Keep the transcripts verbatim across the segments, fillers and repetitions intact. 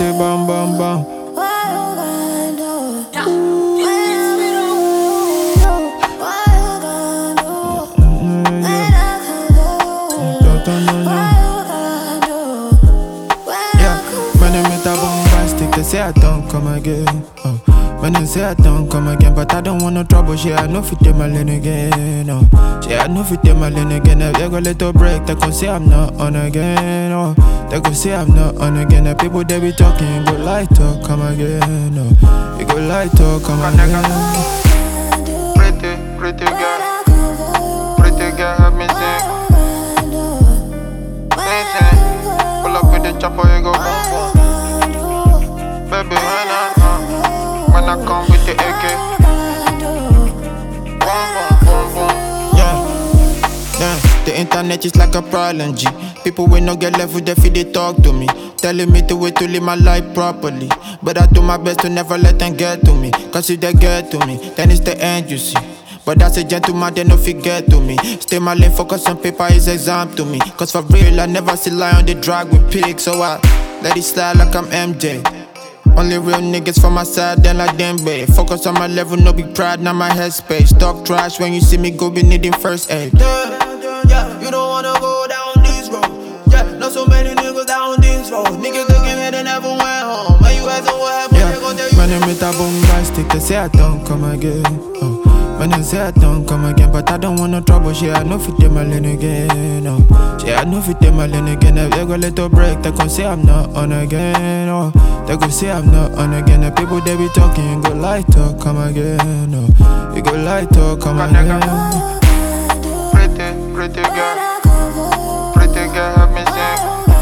pretty bam bam bam. They say I don't come again. Oh. When they say I don't come again, but I don't want no trouble. Shit, I know fit them my lane again. Oh. Shit, I know fit them my lane again. If they go little break, they gon' say I'm not on again. Oh. They gon' say I'm not on again. The people they be talking, go light talk, come again. Oh. You go light talk, come again. Pretty, pretty girl, pretty girl, have me sing. Pull up with the chopper, you go boom boom. Baby, when I, uh, when I come with the A K, boom, boom, boom, boom. Yeah, yeah. The internet is like a problem, G. People will not get left with their feet, they talk to me, telling me the way to live my life properly. But I do my best to never let them get to me. Cause if they get to me, then it's the end, you see. But that's a gentleman, they no forget to me. Stay my lane, focus on paper is exam to me. Cause for real, I never see lie on the drag with pigs. So I let it slide like I'm M J. Only real niggas from my side, then like them, babe. Focus on my level, no big pride, not my headspace. Talk trash when you see me go, be needing first aid. Yeah, yeah, you don't wanna go down this road. Yeah, not so many niggas down this road. Niggas looking at they never went home. When you ask them what happened, Yeah, they gon' tell you. when they meet a bombastic, they say I don't come again. Oh. When they say I don't come again, but I don't want no trouble. Shit, I know fit them my lane again. Oh. Shit, I know fit them my lane again. If they go little break, they gon' say I'm not on again. Oh. They gon' say I'm not on again. The people they be talking, go light talk, come again. Oh. You go light talk, come again. Pretty, pretty girl, pretty girl, have me sing.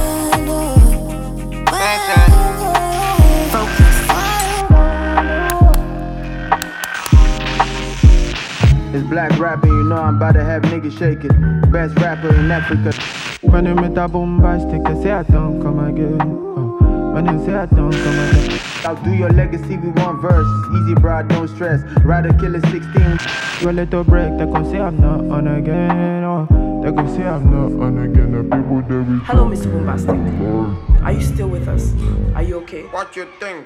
It's black rapping, you know I'm about to have niggas shaking. Best rapper in Africa. When they meet a bombastic, they say I don't come again. Oh. When they say I don't come again. I'll do your legacy with one verse. Easy, bro, don't stress. Rider killer sixteen. You a little break, they gon' say I'm not on again. Oh. They gon' say I'm not on again. The people they be Hello, Mister Boombastic. Are you still with us? Are you okay? What you think?